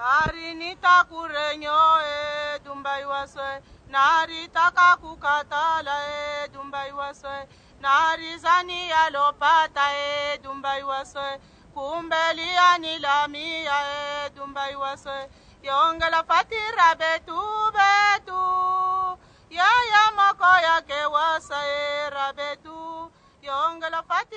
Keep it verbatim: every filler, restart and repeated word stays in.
Nari nitakurenyo e Dumbai waswe, nari takakukatala e Dumbai waswe, nari zani alopata e Dumbai waswe, kumbelia nilamia e Dumbai waswe, yongela fatira betu betu, ya ya mako yake wasa e rabetu, yongela fatira